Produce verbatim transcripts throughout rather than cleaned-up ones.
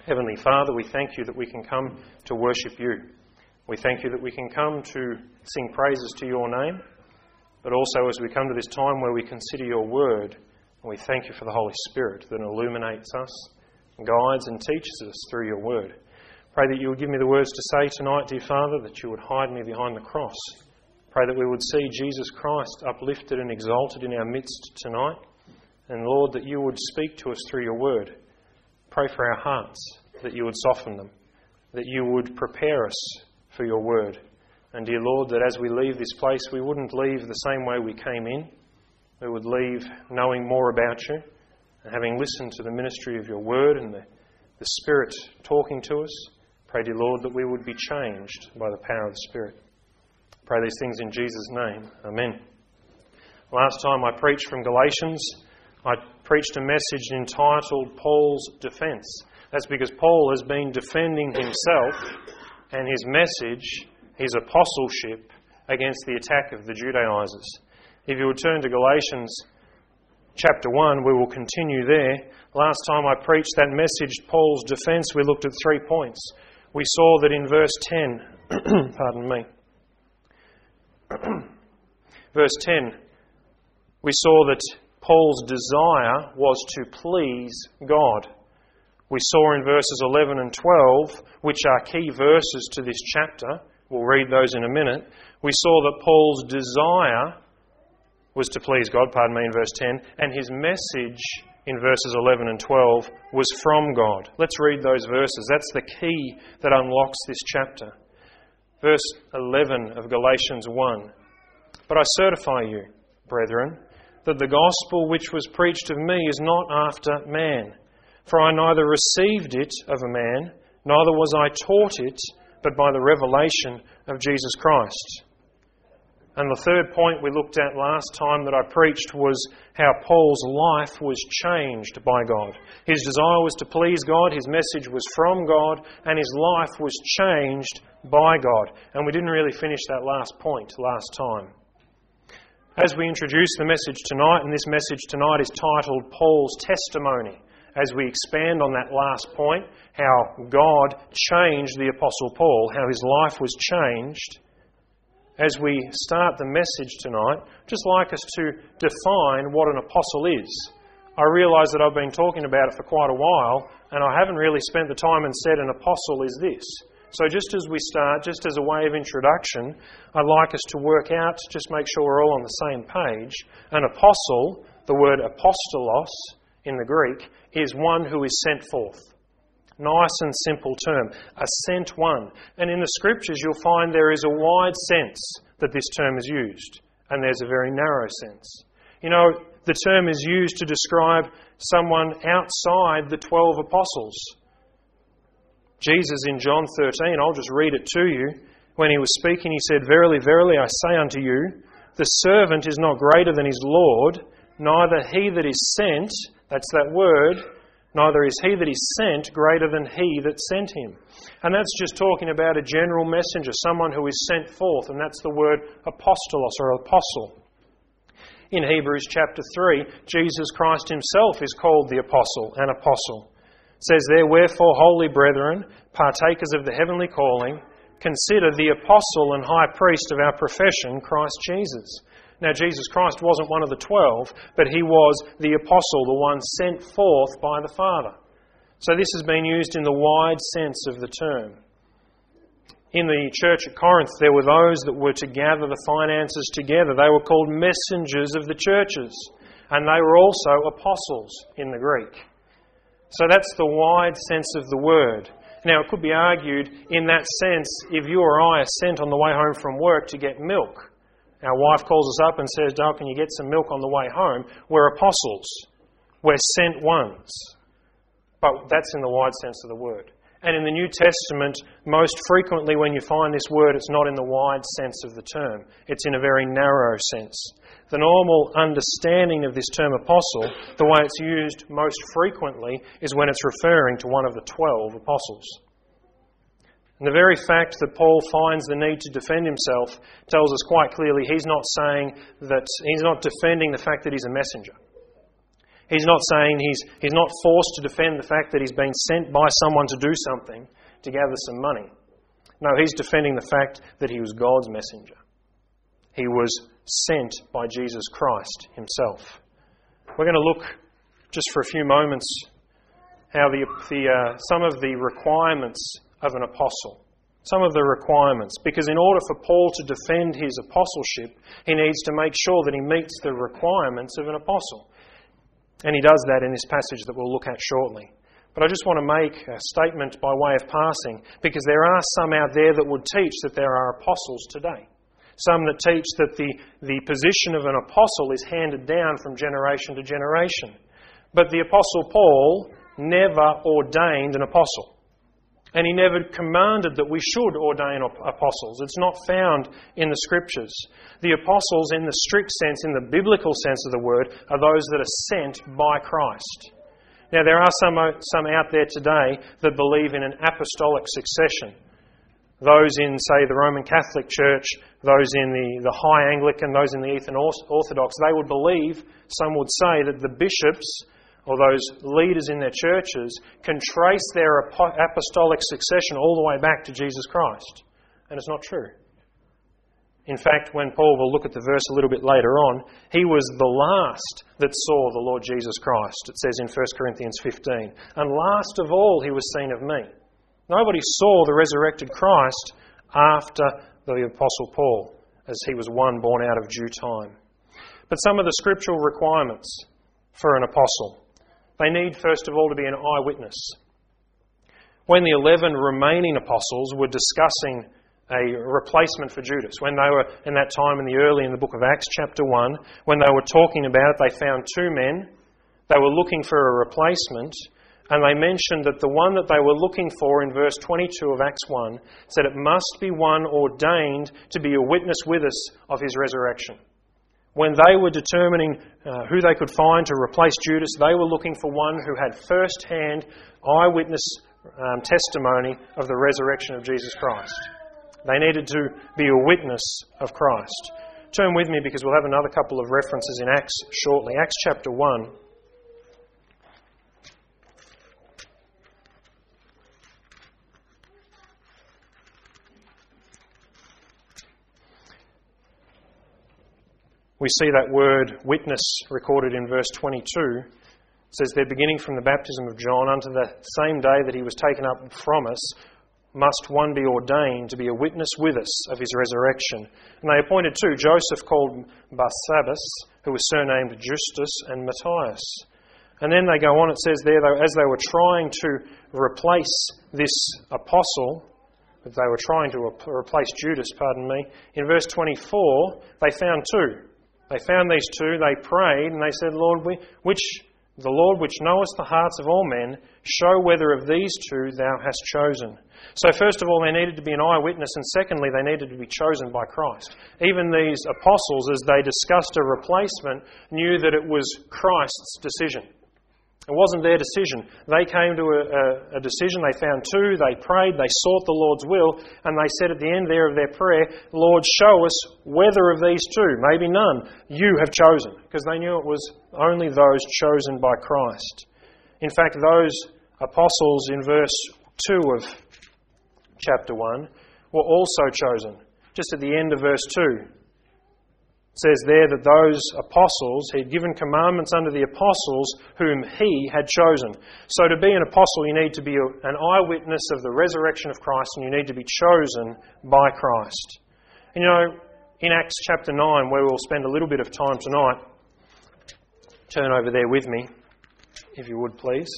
Heavenly Father, we thank you that we can come to worship you. We thank you that we can come to sing praises to your name, but also as we come to this time where we consider your word, and we thank you for the Holy Spirit that illuminates us, guides and teaches us through your word. Pray that you would give me the words to say tonight, dear Father, that you would hide me behind the cross. Pray that we would see Jesus Christ uplifted and exalted in our midst tonight. And Lord, that you would speak to us through your word. Pray for our hearts, that you would soften them, that you would prepare us for your word. And dear Lord, that as we leave this place, we wouldn't leave the same way we came in. We would leave knowing more about you and having listened to the ministry of your word and the, the Spirit talking to us. Pray, dear Lord, that we would be changed by the power of the Spirit. Pray these things in Jesus' name. Amen. Last time I preached from Galatians, I preached a message entitled Paul's Defence. That's because Paul has been defending himself and his message, his apostleship, against the attack of the Judaizers. If you would turn to Galatians chapter one, we will continue there. Last time I preached that message, Paul's defence, we looked at three points. We saw that in verse ten, pardon me, verse ten, we saw that Paul's desire was to please God. We saw in verses eleven and twelve, which are key verses to this chapter, we'll read those in a minute, we saw that Paul's desire was to please God, pardon me, in verse ten, and his message in verses eleven and twelve was from God. Let's read those verses. That's the key that unlocks this chapter. Verse eleven of Galatians one. But I certify you, brethren, that the gospel which was preached of me is not after man. For I neither received it of a man, neither was I taught it, but by the revelation of Jesus Christ. And the third point we looked at last time that I preached was how Paul's life was changed by God. His desire was to please God, his message was from God, and his life was changed by God. And we didn't really finish that last point last time. As we introduce the message tonight, and this message tonight is titled Paul's Testimony, as we expand on that last point, how God changed the Apostle Paul, how his life was changed. As we start the message tonight, I'd just like us to define what an apostle is. I realise that I've been talking about it for quite a while, and I haven't really spent the time and said an apostle is this. So just as we start, just as a way of introduction, I'd like us to work out, just make sure we're all on the same page. An apostle, the word apostolos in the Greek, is one who is sent forth. Nice and simple term, a sent one. And in the Scriptures you'll find there is a wide sense that this term is used, and there's a very narrow sense. You know, the term is used to describe someone outside the twelve apostles. Jesus in John thirteen, I'll just read it to you, when he was speaking he said, Verily, verily, I say unto you, the servant is not greater than his Lord, neither he that is sent, that's that word, neither is he that is sent greater than he that sent him. And that's just talking about a general messenger, someone who is sent forth, and that's the word apostolos or apostle. In Hebrews chapter three, Jesus Christ himself is called the apostle, an apostle. It says there, Wherefore, holy brethren, partakers of the heavenly calling, consider the apostle and high priest of our profession, Christ Jesus. Now, Jesus Christ wasn't one of the twelve, but he was the apostle, the one sent forth by the Father. So this has been used in the wide sense of the term. In the church at Corinth, there were those that were to gather the finances together. They were called messengers of the churches, and they were also apostles in the Greek. So that's the wide sense of the word. Now, it could be argued, in that sense, if you or I are sent on the way home from work to get milk, our wife calls us up and says, Dale, can you get some milk on the way home? We're apostles. We're sent ones. But that's in the wide sense of the word. And in the New Testament, most frequently when you find this word, it's not in the wide sense of the term. It's in a very narrow sense. The normal understanding of this term apostle, the way it's used most frequently, is when it's referring to one of the twelve apostles. And the very fact that Paul finds the need to defend himself tells us quite clearly he's not saying that, he's not defending the fact that he's a messenger. He's not saying he's, he's not forced to defend the fact that he's been sent by someone to do something to gather some money. No, he's defending the fact that he was God's messenger. He was sent by Jesus Christ himself. We're going to look just for a few moments how the, the uh, some of the requirements of an apostle. Some of the requirements. Because in order for Paul to defend his apostleship, he needs to make sure that he meets the requirements of an apostle. And he does that in this passage that we'll look at shortly. But I just want to make a statement by way of passing, because there are some out there that would teach that there are apostles today. Some that teach that the, the position of an apostle is handed down from generation to generation. But the Apostle Paul never ordained an apostle. And he never commanded that we should ordain apostles. It's not found in the Scriptures. The apostles, in the strict sense, in the biblical sense of the word, are those that are sent by Christ. Now, there are some, some out there today that believe in an apostolic succession. Those in, say, the Roman Catholic Church, those in the, the High Anglican, those in the Eastern Orthodox, they would believe, some would say, that the bishops or those leaders in their churches can trace their apostolic succession all the way back to Jesus Christ. And it's not true. In fact, when Paul will look at the verse a little bit later on, he was the last that saw the Lord Jesus Christ, it says in First Corinthians fifteen. And last of all he was seen of me. Nobody saw the resurrected Christ after the Apostle Paul, as he was one born out of due time. But some of the scriptural requirements for an apostle. They need, first of all, to be an eyewitness. When the eleven remaining apostles were discussing a replacement for Judas, when they were in that time in the early in the book of Acts chapter one, when they were talking about it, they found two men. They were looking for a replacement, and they mentioned that the one that they were looking for in verse twenty-two of Acts one said it must be one ordained to be a witness with us of his resurrection. When they were determining uh, who they could find to replace Judas, they were looking for one who had first-hand eyewitness um, testimony of the resurrection of Jesus Christ. They needed to be a witness of Christ. Turn with me, because we'll have another couple of references in Acts shortly. Acts chapter one. We see that word witness recorded in verse twenty-two. It says there, beginning from the baptism of John unto the same day that he was taken up from us, must one be ordained to be a witness with us of his resurrection. And they appointed two, Joseph called Barsabbas, who was surnamed Justus, and Matthias. And then they go on, it says there, as they were trying to replace this apostle, they were trying to replace Judas, pardon me, in verse twenty-four, they found two. They found these two, they prayed, and they said, Lord, we, which the Lord which knoweth the hearts of all men, show whether of these two thou hast chosen. So first of all, they needed to be an eyewitness, and secondly, they needed to be chosen by Christ. Even these apostles, as they discussed a replacement, knew that it was Christ's decision. It wasn't their decision. They came to a, a, a decision. They found two. They prayed. They sought the Lord's will. And they said at the end there of their prayer, Lord, show us whether of these two, maybe none, you have chosen. Because they knew it was only those chosen by Christ. In fact, those apostles in verse two of chapter one were also chosen. Just at the end of verse two. It says there that those apostles, he had given commandments unto the apostles whom he had chosen. So to be an apostle, you need to be an eyewitness of the resurrection of Christ, and you need to be chosen by Christ. And you know, in Acts chapter nine, where we'll spend a little bit of time tonight, turn over there with me, if you would please.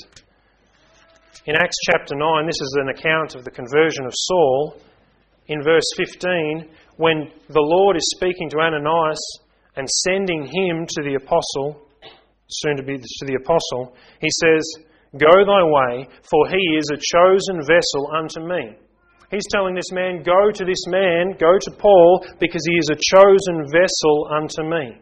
In Acts chapter nine, this is an account of the conversion of Saul. In verse fifteen, when the Lord is speaking to Ananias and sending him to the apostle, soon to be to the apostle, he says, Go thy way, for he is a chosen vessel unto me. He's telling this man, go to this man, go to Paul, because he is a chosen vessel unto me.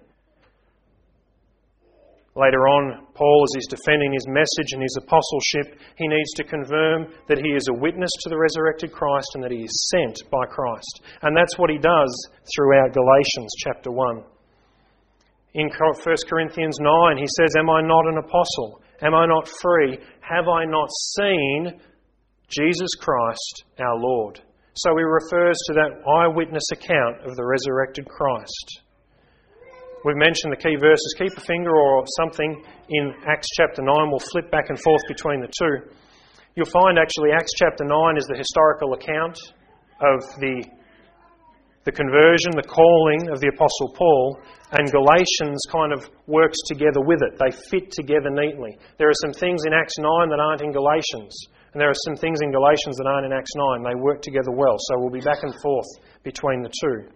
Later on, Paul, as he's defending his message and his apostleship, he needs to confirm that he is a witness to the resurrected Christ and that he is sent by Christ. And that's what he does throughout Galatians chapter one. In First Corinthians nine, he says, "Am I not an apostle? Am I not free? Have I not seen Jesus Christ our Lord?" So he refers to that eyewitness account of the resurrected Christ. We've mentioned the key verses. Keep a finger or something in Acts chapter nine. We'll flip back and forth between the two. You'll find actually Acts chapter nine is the historical account of the, the conversion, the calling of the Apostle Paul, and Galatians kind of works together with it. They fit together neatly. There are some things in Acts nine that aren't in Galatians, and there are some things in Galatians that aren't in Acts nine. They work together well, so we'll be back and forth between the two.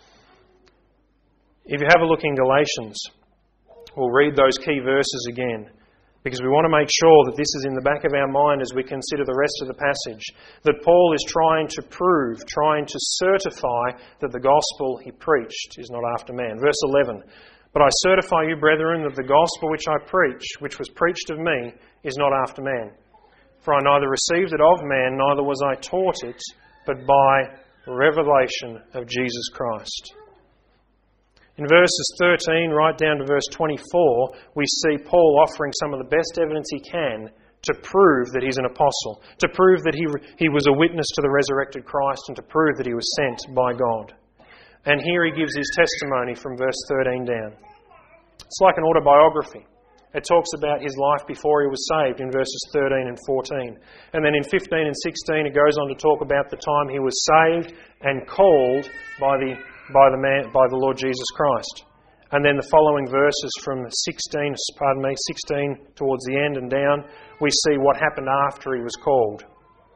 If you have a look in Galatians, we'll read those key verses again, because we want to make sure that this is in the back of our mind as we consider the rest of the passage, that Paul is trying to prove, trying to certify that the gospel he preached is not after man. Verse eleven, "But I certify you, brethren, that the gospel which I preach, which was preached of me, is not after man. For I neither received it of man, neither was I taught it, but by revelation of Jesus Christ." In verses thirteen right down to verse twenty-four, we see Paul offering some of the best evidence he can to prove that he's an apostle, to prove that he, he was a witness to the resurrected Christ, and to prove that he was sent by God. And here he gives his testimony from verse thirteen down. It's like an autobiography. It talks about his life before he was saved in verses thirteen and fourteen. And then in fifteen and sixteen it goes on to talk about the time he was saved and called by the by the man by the Lord Jesus Christ. And then the following verses from sixteen, pardon me, sixteen towards the end and down, we see what happened after he was called.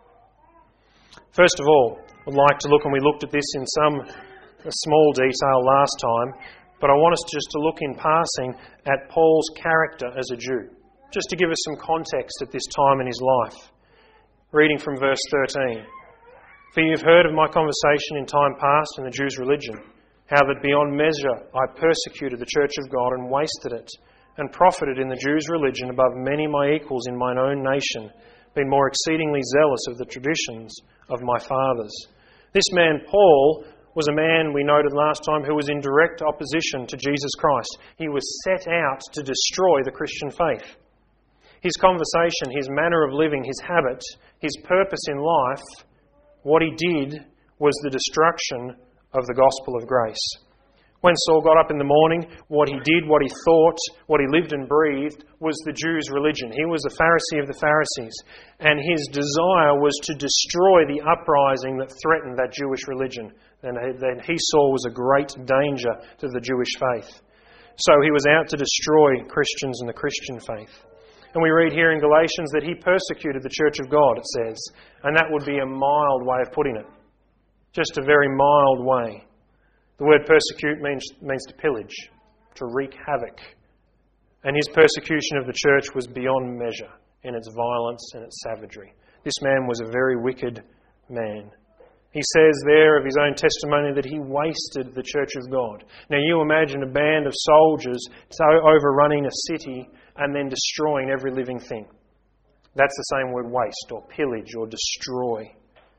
First of all, I'd like to look, and we looked at this in some small detail last time, but I want us just to look in passing at Paul's character as a Jew, just to give us some context at this time in his life. Reading from verse thirteen. "For you have heard of my conversation in time past in the Jews' religion, how that beyond measure I persecuted the church of God and wasted it, and profited in the Jews' religion above many my equals in mine own nation, being more exceedingly zealous of the traditions of my fathers." This man, Paul, was a man, we noted last time, who was in direct opposition to Jesus Christ. He was set out to destroy the Christian faith. His conversation, his manner of living, his habit, his purpose in life, what he did was the destruction of the gospel of grace. When Saul got up in the morning, what he did, what he thought, what he lived and breathed was the Jews' religion. He was a Pharisee of the Pharisees, and his desire was to destroy the uprising that threatened that Jewish religion, and that he saw was a great danger to the Jewish faith. So he was out to destroy Christians and the Christian faith. And we read here in Galatians that he persecuted the church of God, it says. And that would be a mild way of putting it. Just a very mild way. The word persecute means, means to pillage, to wreak havoc. And his persecution of the church was beyond measure in its violence and its savagery. This man was a very wicked man. He says there of his own testimony that he wasted the church of God. Now you imagine a band of soldiers overrunning a city and then destroying every living thing. That's the same word, waste, or pillage, or destroy.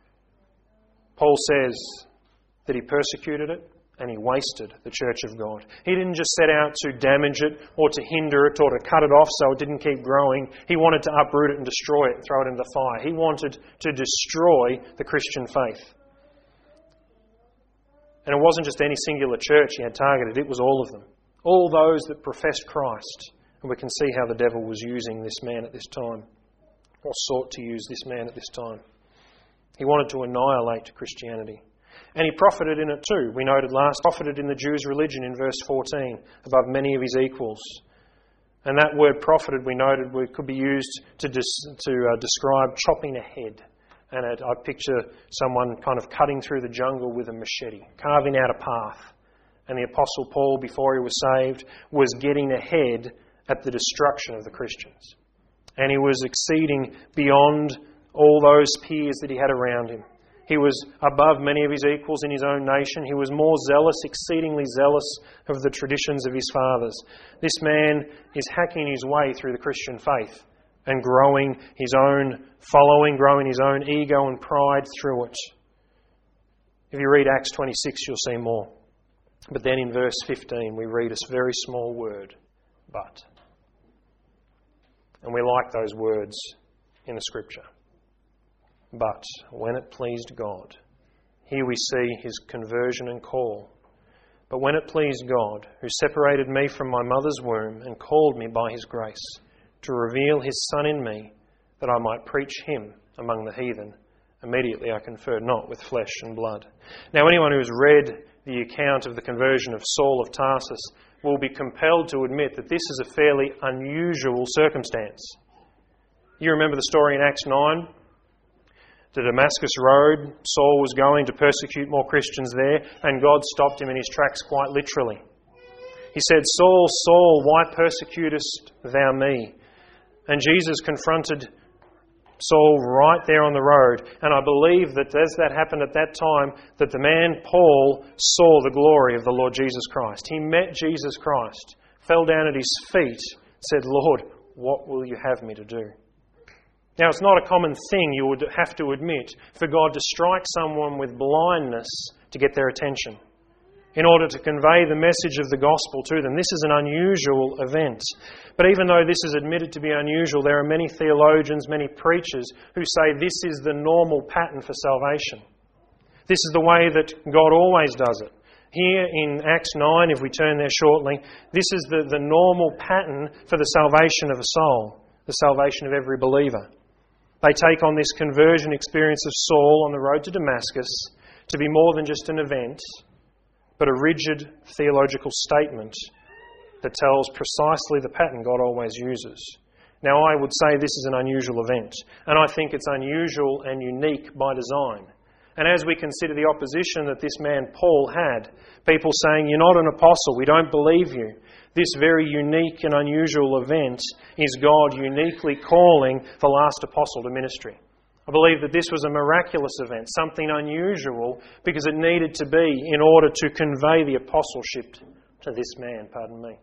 Paul says that he persecuted it and he wasted the church of God. He didn't just set out to damage it or to hinder it or to cut it off so it didn't keep growing. He wanted to uproot it and destroy it and throw it into the fire. He wanted to destroy the Christian faith. And it wasn't just any singular church he had targeted, it was all of them. All those that professed Christ. And we can see how the devil was using this man at this time, or sought to use this man at this time. He wanted to annihilate Christianity. And he profited in it too. We noted last, profited in the Jews' religion in verse fourteen, above many of his equals. And that word profited, we noted, could be used to, dis, to uh, describe chopping a head. And it, I picture someone kind of cutting through the jungle with a machete, carving out a path. And the Apostle Paul, before he was saved, was getting ahead at the destruction of the Christians. And he was exceeding beyond all those peers that he had around him. He was above many of his equals in his own nation. He was more zealous, exceedingly zealous of the traditions of his fathers. This man is hacking his way through the Christian faith and growing his own following, growing his own ego and pride through it. If you read Acts twenty-six, you'll see more. But then in verse fifteen we read a very small word, but. And we like those words in the Scripture. But when it pleased God, here we see his conversion and call. But when it pleased God, who separated me from my mother's womb and called me by his grace, to reveal his Son in me, that I might preach him among the heathen, immediately I conferred not with flesh and blood. Now anyone who has read the account of the conversion of Saul of Tarsus will be compelled to admit that this is a fairly unusual circumstance. You remember the story in Acts nine? The Damascus Road, Saul was going to persecute more Christians there, and God stopped him in his tracks quite literally. He said, Saul, Saul, why persecutest thou me? And Jesus confronted Saul right there on the road. And I believe that as that happened at that time, that the man Paul saw the glory of the Lord Jesus Christ. He met Jesus Christ, fell down at his feet, said, Lord, what will you have me to do? Now, it's not a common thing, you would have to admit, for God to strike someone with blindness to get their attention, in order to convey the message of the gospel to them. This is an unusual event. But even though this is admitted to be unusual, there are many theologians, many preachers who say this is the normal pattern for salvation. This is the way that God always does it. Here in Acts nine, if we turn there shortly, this is the, the normal pattern for the salvation of a soul, the salvation of every believer. They take on this conversion experience of Saul on the road to Damascus to be more than just an event, but a rigid theological statement that tells precisely the pattern God always uses. Now, I would say this is an unusual event, and I think it's unusual and unique by design. And as we consider the opposition that this man Paul had, people saying, you're not an apostle, we don't believe you, this very unique and unusual event is God uniquely calling the last apostle to ministry. I believe that this was a miraculous event, something unusual, because it needed to be in order to convey the apostleship to this man, pardon me.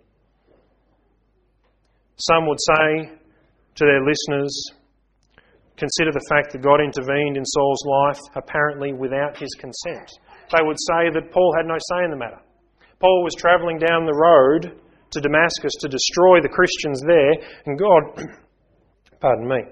Some would say to their listeners, consider the fact that God intervened in Saul's life apparently without his consent. They would say that Paul had no say in the matter. Paul was travelling down the road to Damascus to destroy the Christians there, and God, pardon me,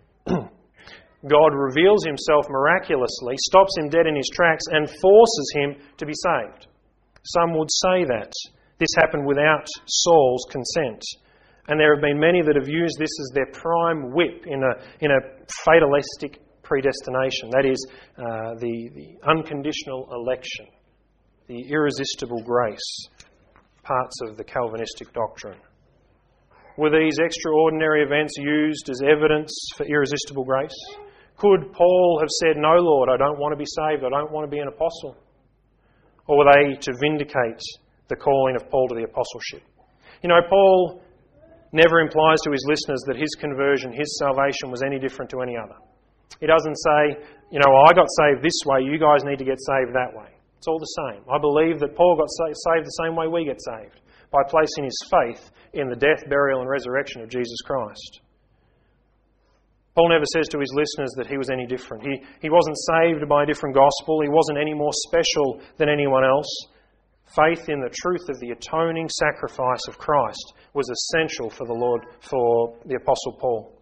God reveals himself miraculously, stops him dead in his tracks, and forces him to be saved. Some would say that this happened without Saul's consent. And there have been many that have used this as their prime whip in a, in a fatalistic predestination. That is, uh, the, the unconditional election, the irresistible grace, parts of the Calvinistic doctrine. Were these extraordinary events used as evidence for irresistible grace? Could Paul have said, no, Lord, I don't want to be saved, I don't want to be an apostle? Or were they to vindicate the calling of Paul to the apostleship? You know, Paul never implies to his listeners that his conversion, his salvation was any different to any other. He doesn't say, you know, I got saved this way, you guys need to get saved that way. It's all the same. I believe that Paul got saved the same way we get saved, by placing his faith in the death, burial and resurrection of Jesus Christ. Paul never says to his listeners that he was any different. He, he wasn't saved by a different gospel. He wasn't any more special than anyone else. Faith in the truth of the atoning sacrifice of Christ was essential for the Lord, for the Apostle Paul.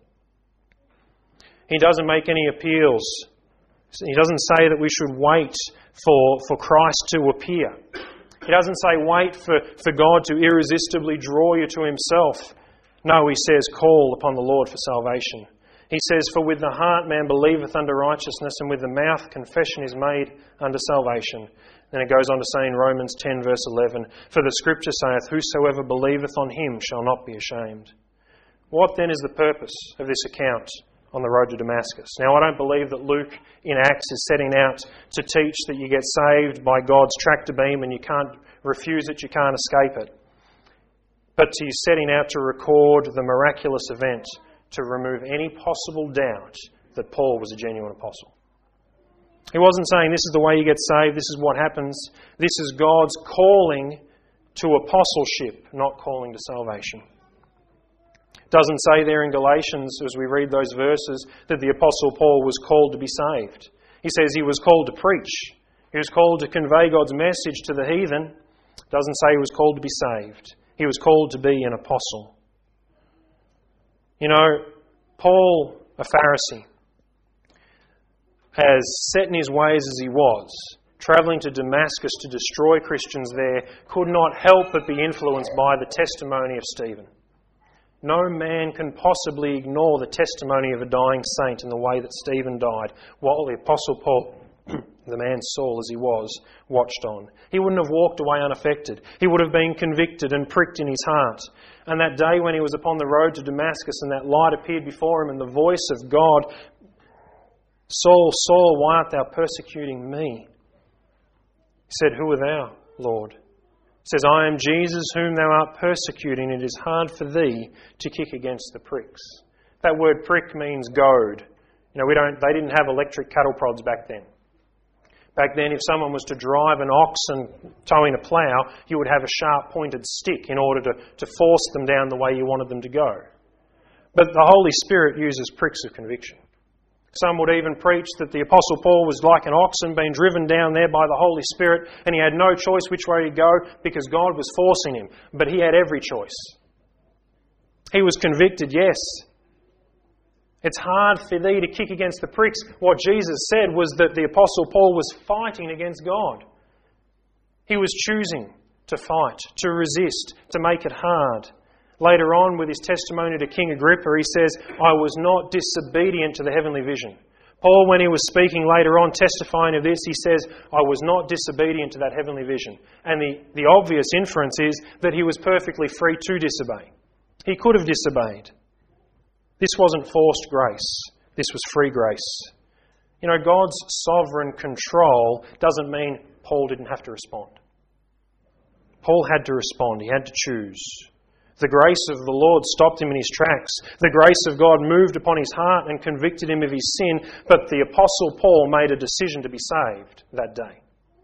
He doesn't make any appeals. He doesn't say that we should wait for, for Christ to appear. He doesn't say wait for, for God to irresistibly draw you to himself. No, he says call upon the Lord for salvation. He says, for with the heart man believeth unto righteousness, and with the mouth confession is made unto salvation. Then it goes on to say in Romans ten verse eleven, for the Scripture saith, whosoever believeth on him shall not be ashamed. What then is the purpose of this account on the road to Damascus? Now, I don't believe that Luke in Acts is setting out to teach that you get saved by God's tractor beam and you can't refuse it, you can't escape it. But he's setting out to record the miraculous event to remove any possible doubt that Paul was a genuine apostle. He wasn't saying this is the way you get saved, this is what happens. This is God's calling to apostleship, not calling to salvation. It doesn't say there in Galatians, as we read those verses, that the Apostle Paul was called to be saved. He says he was called to preach. He was called to convey God's message to the heathen. It doesn't say he was called to be saved. He was called to be an apostle. You know, Paul, a Pharisee, as set in his ways as he was, travelling to Damascus to destroy Christians there, could not help but be influenced by the testimony of Stephen. No man can possibly ignore the testimony of a dying saint in the way that Stephen died, while the Apostle Paul, the man Saul as he was, watched on. He wouldn't have walked away unaffected. He would have been convicted and pricked in his heart. And that day when he was upon the road to Damascus and that light appeared before him and the voice of God, "Saul, Saul, why art thou persecuting me?" He said, "Who art thou, Lord?" He says, "I am Jesus whom thou art persecuting. It is hard for thee to kick against the pricks." That word prick means goad. You know, we don't. They didn't have electric cattle prods back then. Back then, if someone was to drive an ox and towing a plough, you would have a sharp pointed stick in order to, to force them down the way you wanted them to go. But the Holy Spirit uses pricks of conviction. Some would even preach that the Apostle Paul was like an oxen being driven down there by the Holy Spirit, and he had no choice which way to go because God was forcing him. But he had every choice. He was convicted, yes. It's hard for thee to kick against the pricks. What Jesus said was that the Apostle Paul was fighting against God. He was choosing to fight, to resist, to make it hard. Later on, with his testimony to King Agrippa, he says, "I was not disobedient to the heavenly vision." Paul, when he was speaking later on, testifying of this, he says, "I was not disobedient to that heavenly vision." And the, the obvious inference is that he was perfectly free to disobey. He could have disobeyed. This wasn't forced grace. This was free grace. You know, God's sovereign control doesn't mean Paul didn't have to respond. Paul had to respond. He had to choose. The grace of the Lord stopped him in his tracks. The grace of God moved upon his heart and convicted him of his sin, but the Apostle Paul made a decision to be saved that day.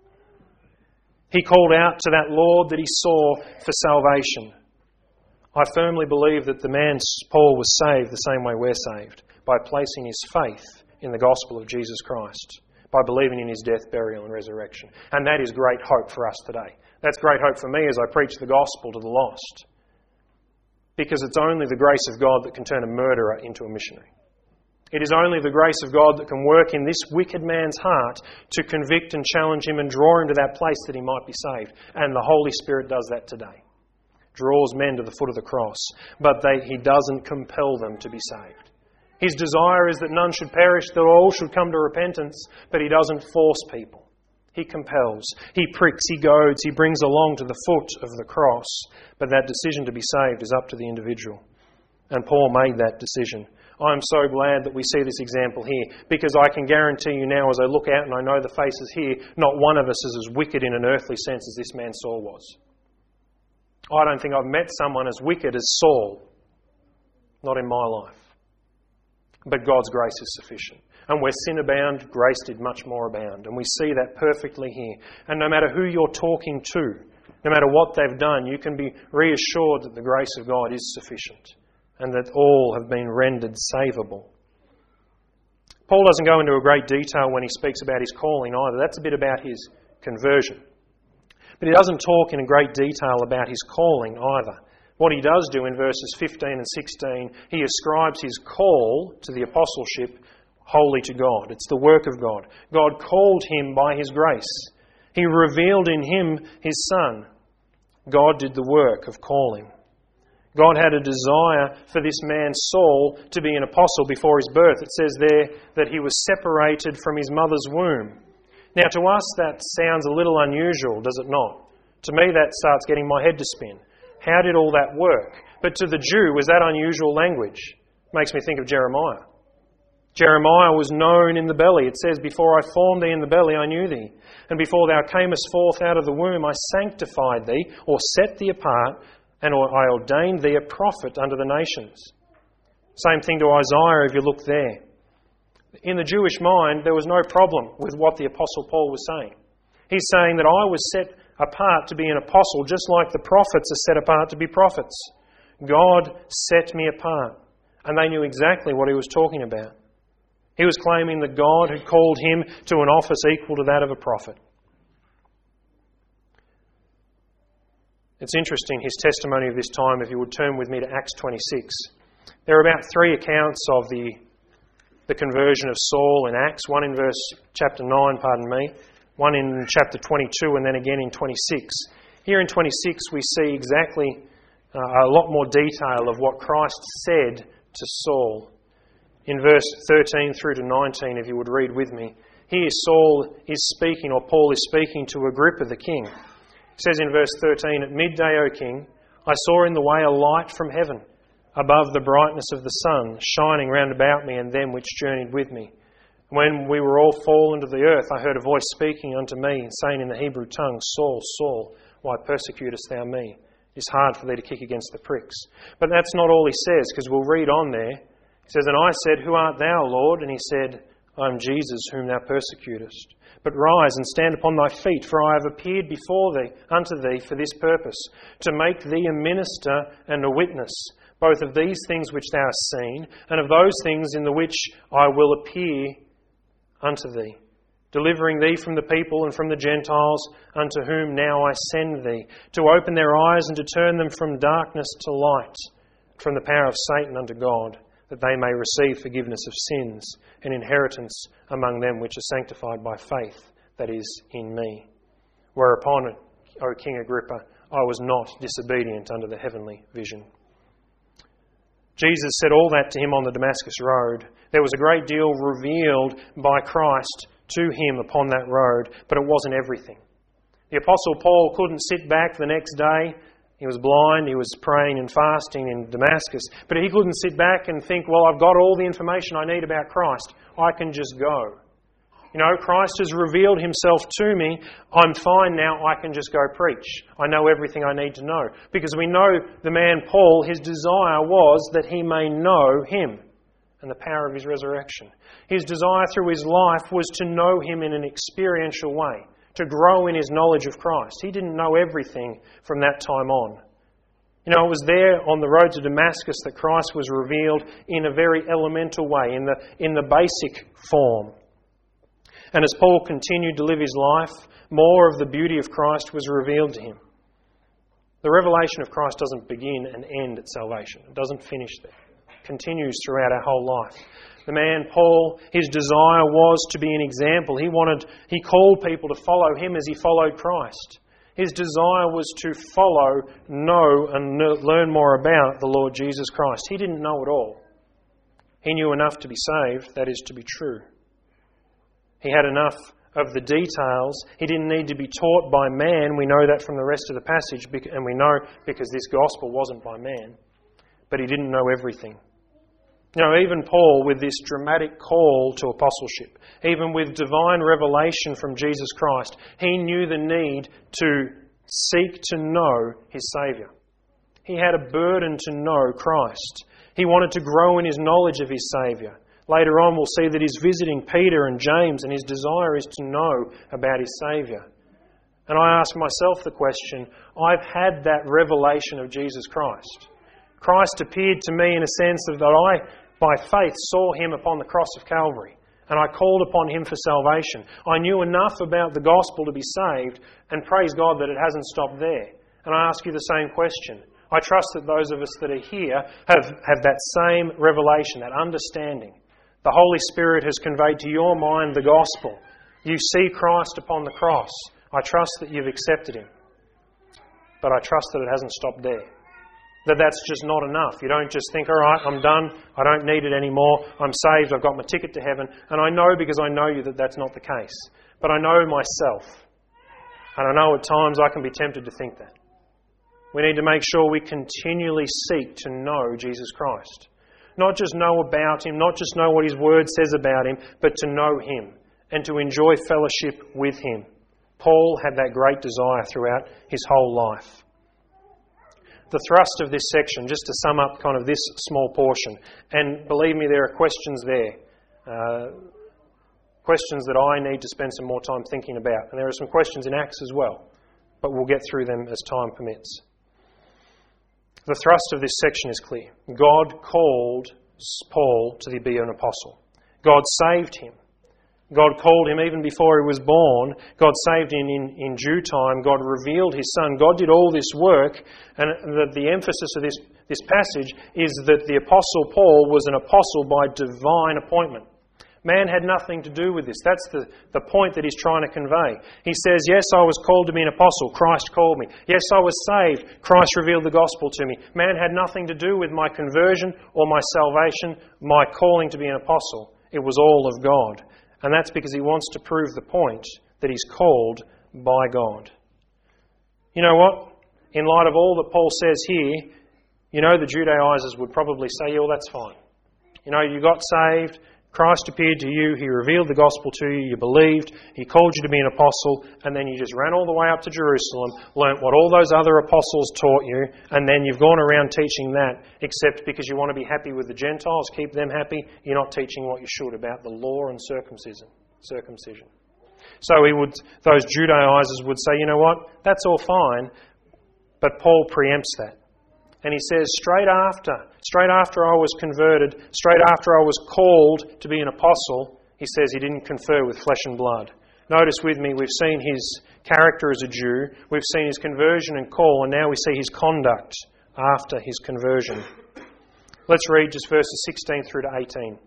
He called out to that Lord that he saw for salvation. I firmly believe that the man Paul was saved the same way we're saved, by placing his faith in the gospel of Jesus Christ, by believing in his death, burial and resurrection. And that is great hope for us today. That's great hope for me as I preach the gospel to the lost. Because it's only the grace of God that can turn a murderer into a missionary. It is only the grace of God that can work in this wicked man's heart to convict and challenge him and draw him to that place that he might be saved. And the Holy Spirit does that today. Draws men to the foot of the cross. But they, he doesn't compel them to be saved. His desire is that none should perish, that all should come to repentance. But he doesn't force people. He compels, he pricks, he goads, he brings along to the foot of the cross. But that decision to be saved is up to the individual. And Paul made that decision. I'm so glad that we see this example here, because I can guarantee you now as I look out and I know the faces here, not one of us is as wicked in an earthly sense as this man Saul was. I don't think I've met someone as wicked as Saul. Not in my life. But God's grace is sufficient. And where sin abound, grace did much more abound. And we see that perfectly here. And no matter who you're talking to, no matter what they've done, you can be reassured that the grace of God is sufficient and that all have been rendered savable. Paul doesn't go into a great detail when he speaks about his calling either. That's a bit about his conversion. But he doesn't talk in great detail about his calling either. What he does do in verses fifteen and sixteen, he ascribes his call to the apostleship wholly to God. It's the work of God. God called him by his grace. He revealed in him his Son. God did the work of calling. God had a desire for this man Saul to be an apostle before his birth. It says there that he was separated from his mother's womb. Now to us that sounds a little unusual, does it not? To me that starts getting my head to spin. How did all that work? But to the Jew, was that unusual language? Makes me think of Jeremiah. Jeremiah was known in the belly. It says, "Before I formed thee in the belly, I knew thee. And before thou camest forth out of the womb, I sanctified thee," or set thee apart, "and I ordained thee a prophet unto the nations." Same thing to Isaiah if you look there. In the Jewish mind, there was no problem with what the Apostle Paul was saying. He's saying that I was set apart to be an apostle, just like the prophets are set apart to be prophets. God set me apart. And they knew exactly what he was talking about. He was claiming that God had called him to an office equal to that of a prophet. It's interesting, his testimony of this time, if you would turn with me to Acts twenty-six. There are about three accounts of the, the conversion of Saul in Acts, one in verse chapter nine, pardon me, one in chapter twenty-two, and then again in twenty-six. Here in twenty-six we see exactly uh, a lot more detail of what Christ said to Saul. In verse thirteen through to nineteen, if you would read with me, here Saul is speaking, or Paul is speaking to Agrippa the king. It says in verse thirteen, "At midday, O king, I saw in the way a light from heaven, above the brightness of the sun, shining round about me and them which journeyed with me. When we were all fallen to the earth, I heard a voice speaking unto me, saying in the Hebrew tongue, Saul, Saul, why persecutest thou me? It's hard for thee to kick against the pricks." But that's not all he says, because we'll read on there. He says, "And I said, Who art thou, Lord? And he said, I am Jesus, whom thou persecutest. But rise and stand upon thy feet, for I have appeared before thee unto thee for this purpose, to make thee a minister and a witness, both of these things which thou hast seen, and of those things in the which I will appear unto thee, delivering thee from the people and from the Gentiles, unto whom now I send thee, to open their eyes and to turn them from darkness to light, from the power of Satan unto God, that they may receive forgiveness of sins and inheritance among them which are sanctified by faith, that is, in me. Whereupon, O King Agrippa, I was not disobedient unto the heavenly vision." Jesus said all that to him on the Damascus road. There was a great deal revealed by Christ to him upon that road, but it wasn't everything. The Apostle Paul couldn't sit back the next day. He was blind, he was praying and fasting in Damascus, but he couldn't sit back and think, well, I've got all the information I need about Christ, I can just go. You know, Christ has revealed himself to me, I'm fine now, I can just go preach. I know everything I need to know. Because we know the man Paul, his desire was that he may know him and the power of his resurrection. His desire through his life was to know him in an experiential way, to grow in his knowledge of Christ. He didn't know everything from that time on. You know, it was there on the road to Damascus that Christ was revealed in a very elemental way, in the, in the basic form. And as Paul continued to live his life, more of the beauty of Christ was revealed to him. The revelation of Christ doesn't begin and end at salvation. It doesn't finish there. It continues throughout our whole life. The man, Paul, his desire was to be an example. He wanted, he called people to follow him as he followed Christ. His desire was to follow, know and learn more about the Lord Jesus Christ. He didn't know it all. He knew enough to be saved, that is to be true. He had enough of the details. He didn't need to be taught by man. We know that from the rest of the passage, and we know because this gospel wasn't by man. But he didn't know everything. You know, even Paul, with this dramatic call to apostleship, even with divine revelation from Jesus Christ, he knew the need to seek to know his Saviour. He had a burden to know Christ. He wanted to grow in his knowledge of his Saviour. Later on we'll see that he's visiting Peter and James, and his desire is to know about his Saviour. And I ask myself the question, I've had that revelation of Jesus Christ. Christ appeared to me in a sense that I, by faith, saw him upon the cross of Calvary, and I called upon him for salvation. I knew enough about the gospel to be saved, and praise God that it hasn't stopped there. And I ask you the same question. I trust that those of us that are here have, have that same revelation, that understanding. The Holy Spirit has conveyed to your mind the gospel. You see Christ upon the cross. I trust that you've accepted him. But I trust that it hasn't stopped there. That that's just not enough. You don't just think, all right, I'm done. I don't need it anymore. I'm saved. I've got my ticket to heaven. And I know because I know you that that's not the case. But I know myself. And I know at times I can be tempted to think that. We need to make sure we continually seek to know Jesus Christ. Not just know about him, not just know what his word says about him, but to know him and to enjoy fellowship with him. Paul had that great desire throughout his whole life. The thrust of this section, just to sum up kind of this small portion, and believe me, there are questions there, uh, questions that I need to spend some more time thinking about. And there are some questions in Acts as well, but we'll get through them as time permits. The thrust of this section is clear. God called Paul to be an apostle. God saved him. God called him even before he was born. God saved him in, in due time. God revealed his Son. God did all this work. And the, the emphasis of this, this passage is that the Apostle Paul was an apostle by divine appointment. Man had nothing to do with this. That's the, the point that he's trying to convey. He says, yes, I was called to be an apostle. Christ called me. Yes, I was saved. Christ revealed the gospel to me. Man had nothing to do with my conversion or my salvation, my calling to be an apostle. It was all of God. And that's because he wants to prove the point that he's called by God. You know what? In light of all that Paul says here, you know the Judaizers would probably say, yeah, well, that's fine. You know, you got saved. Christ appeared to you, He revealed the gospel to you, you believed, He called you to be an apostle, and then you just ran all the way up to Jerusalem, learnt what all those other apostles taught you, and then you've gone around teaching that, except because you want to be happy with the Gentiles, keep them happy, you're not teaching what you should about the law and circumcision. circumcision. So he would, those Judaizers would say, you know what, that's all fine, but Paul preempts that. And he says, straight after, straight after I was converted, straight after I was called to be an apostle, he says he didn't confer with flesh and blood. Notice with me, we've seen his character as a Jew, we've seen his conversion and call, and now we see his conduct after his conversion. Let's read just verses sixteen through to eighteen.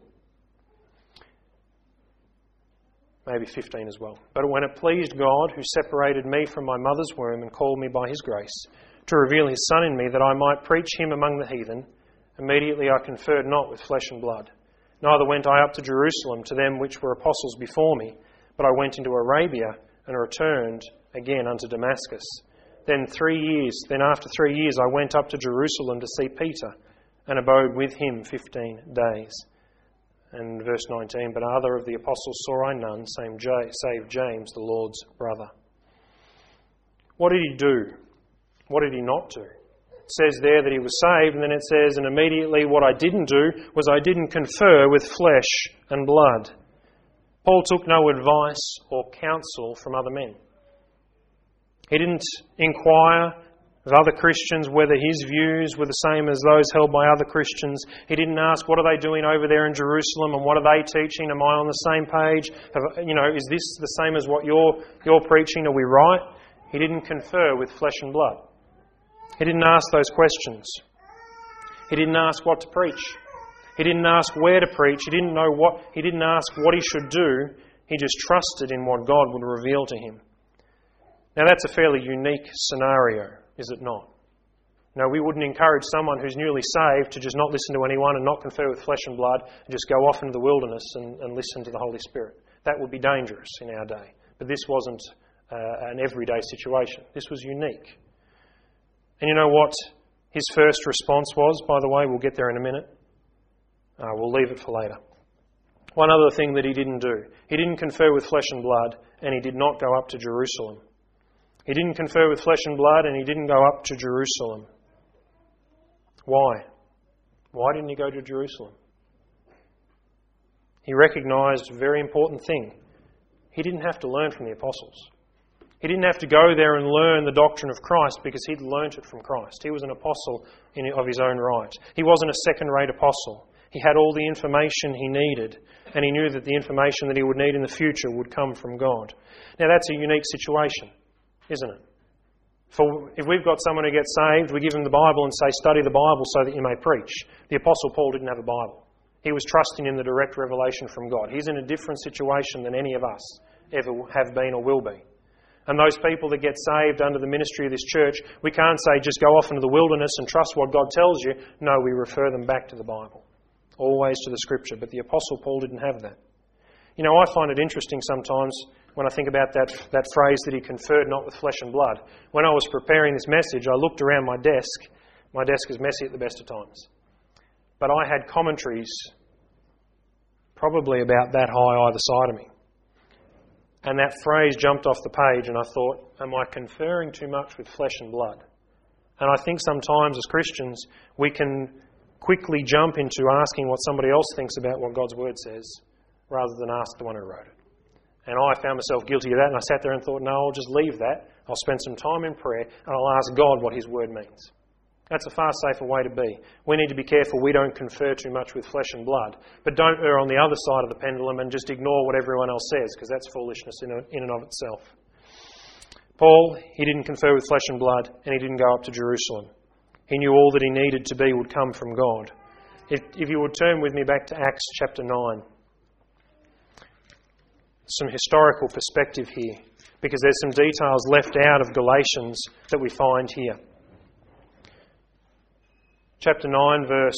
Maybe fifteen as well. But when it pleased God, who separated me from my mother's womb and called me by his grace, to reveal his Son in me, that I might preach him among the heathen, immediately I conferred not with flesh and blood. Neither went I up to Jerusalem to them which were apostles before me, but I went into Arabia and returned again unto Damascus. Then three years, then after three years I went up to Jerusalem to see Peter, and abode with him fifteen days. And verse nineteen, but other of the apostles saw I none, save James, the Lord's brother. What did he do? What did he not do? It says there that he was saved, and then it says, and immediately what I didn't do was I didn't confer with flesh and blood. Paul took no advice or counsel from other men. He didn't inquire of other Christians whether his views were the same as those held by other Christians. He didn't ask, what are they doing over there in Jerusalem, and what are they teaching? Am I on the same page? Have, you know, is this the same as what you're, you're preaching? Are we right? He didn't confer with flesh and blood. He didn't ask those questions. He didn't ask what to preach. He didn't ask where to preach. He didn't know what. He didn't ask what he should do. He just trusted in what God would reveal to him. Now that's a fairly unique scenario, is it not? No, we wouldn't encourage someone who's newly saved to just not listen to anyone and not confer with flesh and blood and just go off into the wilderness and, and listen to the Holy Spirit. That would be dangerous in our day. But this wasn't uh, an everyday situation. This was unique. And you know what his first response was, by the way? We'll get there in a minute. Uh, we'll leave it for later. One other thing that he didn't do. He didn't confer with flesh and blood, and he did not go up to Jerusalem. He didn't confer with flesh and blood, and he didn't go up to Jerusalem. Why? Why didn't he go to Jerusalem? He recognised a very important thing. He didn't have to learn from the apostles. He didn't have to go there and learn the doctrine of Christ because he'd learnt it from Christ. He was an apostle in, of his own right. He wasn't a second-rate apostle. He had all the information he needed, and he knew that the information that he would need in the future would come from God. Now that's a unique situation, isn't it? For if we've got someone who gets saved, we give them the Bible and say, study the Bible so that you may preach. The Apostle Paul didn't have a Bible. He was trusting in the direct revelation from God. He's in a different situation than any of us ever have been or will be. And those people that get saved under the ministry of this church, we can't say just go off into the wilderness and trust what God tells you. No, we refer them back to the Bible. Always to the Scripture. But the Apostle Paul didn't have that. You know, I find it interesting sometimes when I think about that, that phrase that he conferred not with flesh and blood. When I was preparing this message, I looked around my desk. My desk is messy at the best of times. But I had commentaries probably about that high either side of me. And that phrase jumped off the page and I thought, am I conferring too much with flesh and blood? And I think sometimes as Christians we can quickly jump into asking what somebody else thinks about what God's Word says rather than ask the one who wrote it. And I found myself guilty of that, and I sat there and thought, no, I'll just leave that. I'll spend some time in prayer and I'll ask God what His Word means. That's a far safer way to be. We need to be careful we don't confer too much with flesh and blood, but don't err on the other side of the pendulum and just ignore what everyone else says, because that's foolishness in and of itself. Paul, he didn't confer with flesh and blood, and he didn't go up to Jerusalem. He knew all that he needed to be would come from God. If, if you would turn with me back to Acts chapter nine. Some historical perspective here, because there's some details left out of Galatians that we find here. Chapter nine, verse...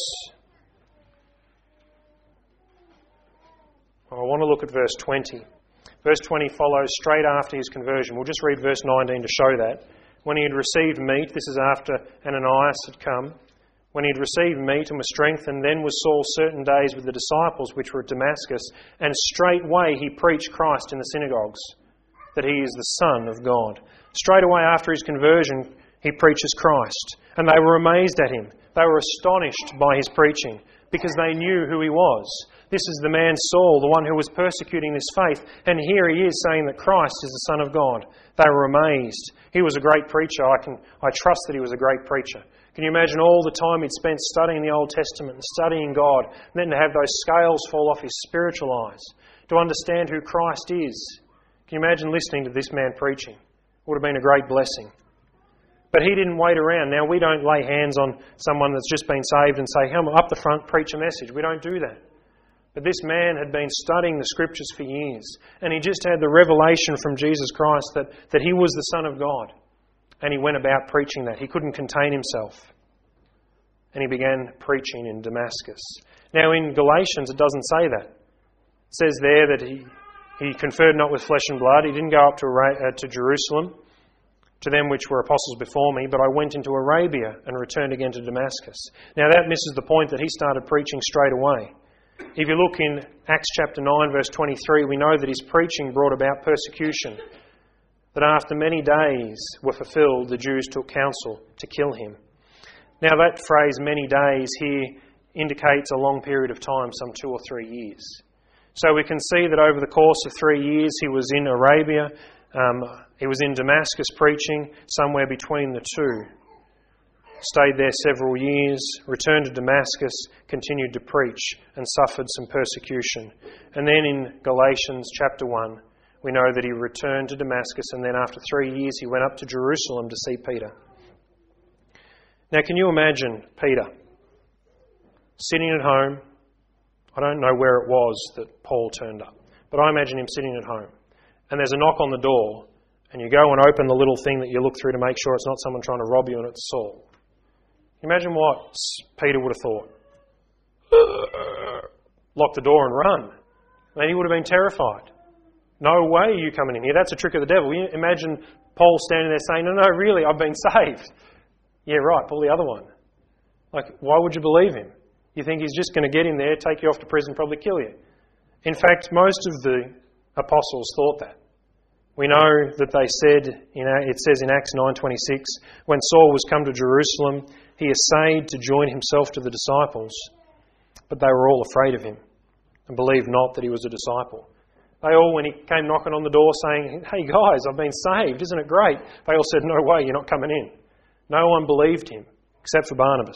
I want to look at verse twenty. Verse twenty follows straight after his conversion. We'll just read verse nineteen to show that. When he had received meat, this is after Ananias had come, when he had received meat and was strengthened, then was Saul certain days with the disciples which were at Damascus, and straightway he preached Christ in the synagogues, that he is the Son of God. Straightway after his conversion, he preaches Christ. And they were amazed at him. They were astonished by his preaching, because they knew who he was. This is the man Saul, the one who was persecuting this faith, and here he is saying that Christ is the Son of God. They were amazed. He was a great preacher. I can, I trust that he was a great preacher. Can you imagine all the time he'd spent studying the Old Testament and studying God, and then to have those scales fall off his spiritual eyes, to understand who Christ is? Can you imagine listening to this man preaching? It would have been a great blessing. But he didn't wait around. Now, we don't lay hands on someone that's just been saved and say, "Come up the front, preach a message." We don't do that. But this man had been studying the Scriptures for years, and he just had the revelation from Jesus Christ that, that he was the Son of God. And he went about preaching that. He couldn't contain himself. And he began preaching in Damascus. Now, in Galatians, it doesn't say that. It says there that he, he conferred not with flesh and blood. He didn't go up to, uh, to Jerusalem, to them which were apostles before me, but I went into Arabia and returned again to Damascus. Now that misses the point that he started preaching straight away. If you look in Acts chapter nine, verse twenty-three, we know that his preaching brought about persecution. That after many days were fulfilled, the Jews took counsel to kill him. Now that phrase, many days, here indicates a long period of time, some two or three years. So we can see that over the course of three years he was in Arabia, um, he was in Damascus preaching, somewhere between the two. Stayed there several years, returned to Damascus, continued to preach and suffered some persecution. And then in Galatians chapter one, we know that he returned to Damascus, and then after three years he went up to Jerusalem to see Peter. Now can you imagine Peter sitting at home? I don't know where it was that Paul turned up, but I imagine him sitting at home. And there's a knock on the door, and you go and open the little thing that you look through to make sure it's not someone trying to rob you and it's Saul. Imagine what Peter would have thought. Lock the door and run. Then he would have been terrified. No way are you coming in here. That's a trick of the devil. You imagine Paul standing there saying, "No, no, really, I've been saved." Yeah, right, pull the other one. Like, why would you believe him? You think he's just going to get in there, take you off to prison, probably kill you. In fact, most of the apostles thought that. We know that they said, you know, it says in Acts nine twenty-six, when Saul was come to Jerusalem, he essayed to join himself to the disciples, but they were all afraid of him and believed not that he was a disciple. They all, when he came knocking on the door saying, "Hey guys, I've been saved, isn't it great?" They all said, "No way, you're not coming in." No one believed him, except for Barnabas,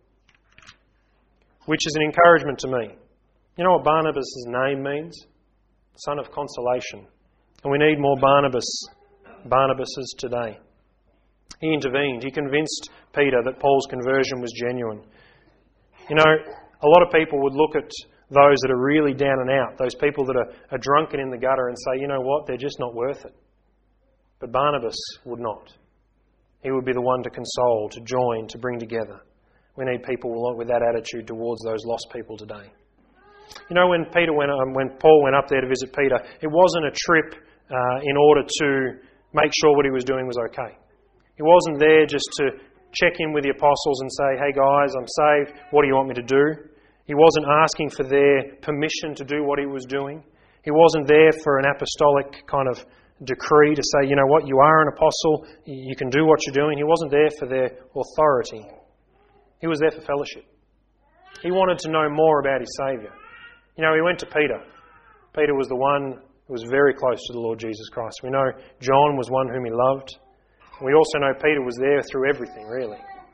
which is an encouragement to me. You know what Barnabas' name means? Son of consolation. And we need more Barnabas, Barnabases today. He intervened. He convinced Peter that Paul's conversion was genuine. You know, a lot of people would look at those that are really down and out, those people that are, are drunken in the gutter, and say, "You know what, they're just not worth it." But Barnabas would not. He would be the one to console, to join, to bring together. We need people with that attitude towards those lost people today. You know, when Peter went, um, when Paul went up there to visit Peter, it wasn't a trip uh, in order to make sure what he was doing was okay. He wasn't there just to check in with the apostles and say, "Hey guys, I'm saved. What do you want me to do?" He wasn't asking for their permission to do what he was doing. He wasn't there for an apostolic kind of decree to say, "You know what, you are an apostle, you can do what you're doing." He wasn't there for their authority. He was there for fellowship. He wanted to know more about his Saviour. You know, he went to Peter. Peter was the one who was very close to the Lord Jesus Christ. We know John was one whom he loved. We also know Peter was there through everything, really.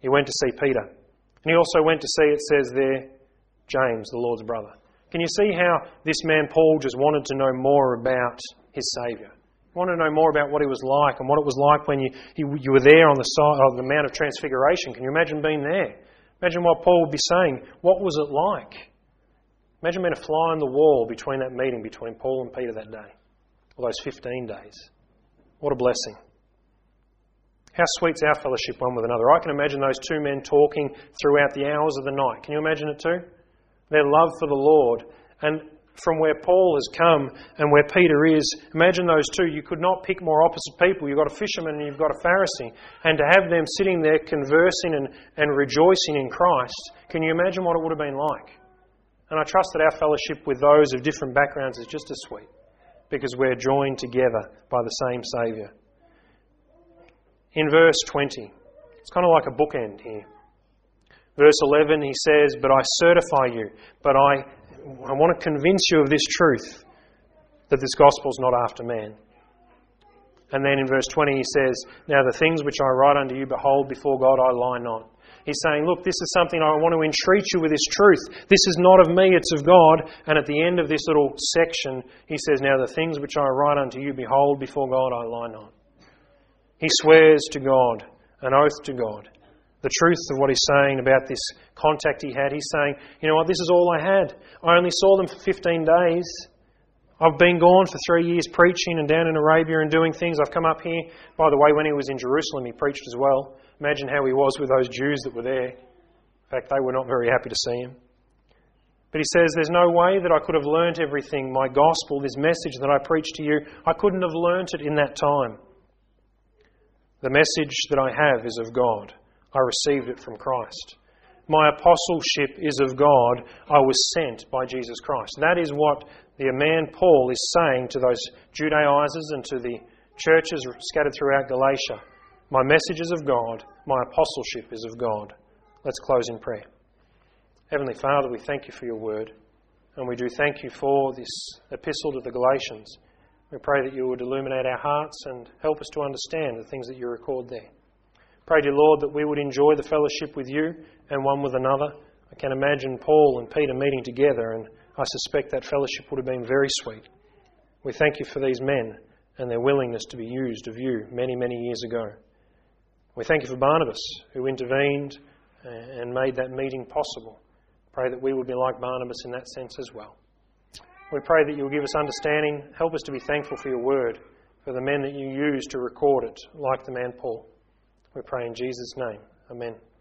He went to see Peter. And he also went to see, it says there, James, the Lord's brother. Can you see how this man Paul just wanted to know more about his Saviour? He wanted to know more about what he was like and what it was like when you, you, you were there on the side of the Mount of Transfiguration. Can you imagine being there? Imagine what Paul would be saying. What was it like? Imagine being a fly on the wall between that meeting between Paul and Peter that day. Or those fifteen days. What a blessing. How sweet's our fellowship one with another. I can imagine those two men talking throughout the hours of the night. Can you imagine it too? Their love for the Lord. And from where Paul has come and where Peter is, imagine those two. You could not pick more opposite people. You've got a fisherman and you've got a Pharisee. And to have them sitting there conversing and, and rejoicing in Christ, can you imagine what it would have been like? And I trust that our fellowship with those of different backgrounds is just as sweet, because we're joined together by the same Saviour. In verse twenty, it's kind of like a bookend here. Verse eleven, he says, "But I certify you, but I, I want to convince you of this truth, that this gospel is not after man." And then in verse twenty he says, "Now the things which I write unto you, behold, before God I lie not." He's saying, look, this is something I want to entreat you with this truth. This is not of me, it's of God. And at the end of this little section, he says, "Now the things which I write unto you, behold, before God I lie not." He swears to God, an oath to God. The truth of what he's saying about this contact he had, he's saying, you know what, this is all I had. I only saw them for fifteen days. I've been gone for three years preaching and down in Arabia and doing things. I've come up here. By the way, when he was in Jerusalem, he preached as well. Imagine how he was with those Jews that were there. In fact, they were not very happy to see him. But he says, there's no way that I could have learnt everything. My gospel, this message that I preach to you, I couldn't have learnt it in that time. The message that I have is of God. I received it from Christ. My apostleship is of God. I was sent by Jesus Christ. That is what the man Paul is saying to those Judaizers and to the churches scattered throughout Galatia. My message is of God. My apostleship is of God. Let's close in prayer. Heavenly Father, we thank you for your word. And we do thank you for this epistle to the Galatians. We pray that you would illuminate our hearts and help us to understand the things that you record there. Pray, dear Lord, that we would enjoy the fellowship with you and one with another. I can imagine Paul and Peter meeting together, and I suspect that fellowship would have been very sweet. We thank you for these men and their willingness to be used of you many, many years ago. We thank you for Barnabas, who intervened and made that meeting possible. Pray that we would be like Barnabas in that sense as well. We pray that you will give us understanding. Help us to be thankful for your word, for the men that you use to record it, like the man Paul. We pray in Jesus' name. Amen.